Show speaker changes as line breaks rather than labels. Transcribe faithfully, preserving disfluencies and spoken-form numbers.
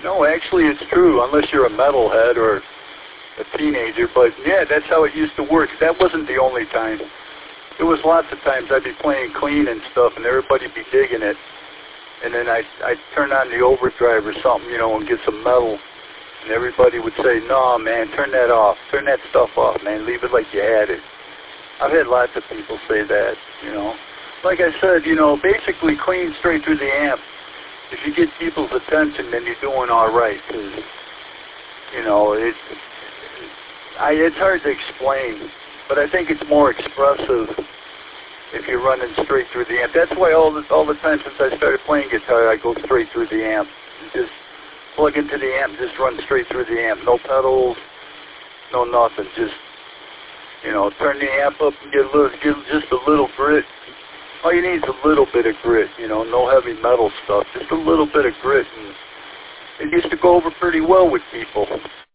No, actually it's true, unless you're a metalhead or a teenager. But yeah, that's how it used to work. That wasn't the only time. There was lots of times I'd be playing clean and stuff, and everybody'd be digging it. And then I'd, I'd turn on the overdrive or something, you know, and get some metal. And everybody would say, no, man, turn that off. Turn that stuff off, man. Leave it like you had it. I've had lots of people say that, you know. Like I said, you know, basically clean straight through the amp. If you get people's attention, then you're doing all right. Cause, you know, it, I, it's hard to explain, but I think it's more expressive if you're running straight through the amp. That's why all the, all the time since I started playing guitar, I go straight through the amp. Just plug into the amp, just run straight through the amp. No pedals, no nothing. Just, you know, turn the amp up and get a little, get just a little grit. All you need is a little bit of grit, you know, no heavy metal stuff, just a little bit of grit. And it used to go over pretty well with people.